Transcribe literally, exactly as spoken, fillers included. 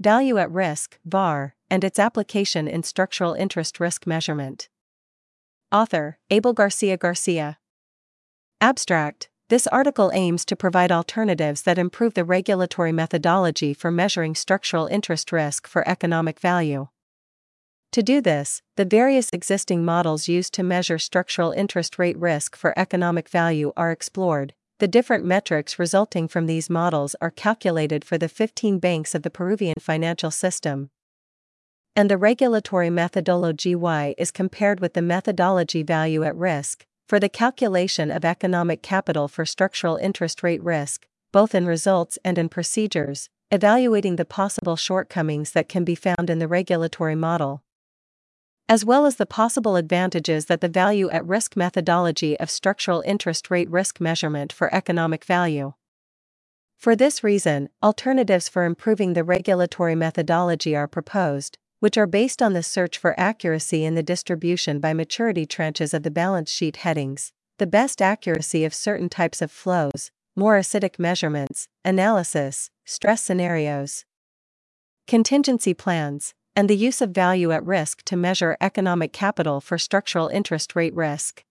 Value at Risk (V A R), and its application in structural interest risk measurement. Author, Abel Garcia Garcia. Abstract. This article aims to provide alternatives that improve the regulatory methodology for measuring structural interest risk for economic value. To do this, the various existing models used to measure structural interest rate risk for economic value are explored. The different metrics resulting from these models are calculated for the fifteen banks of the Peruvian financial system. And the regulatory methodology Y is compared with the methodology value at risk for the calculation of economic capital for structural interest rate risk, both in results and in procedures, evaluating the possible shortcomings that can be found in the regulatory model, as well as the possible advantages that the value at risk methodology of structural interest rate risk measurement for economic value. For this reason, alternatives for improving the regulatory methodology are proposed, which are based on the search for accuracy in the distribution by maturity tranches of the balance sheet headings, the best accuracy of certain types of flows, more acidic measurements, analysis, stress scenarios, contingency plans, and the use of value at risk to measure economic capital for structural interest rate risk.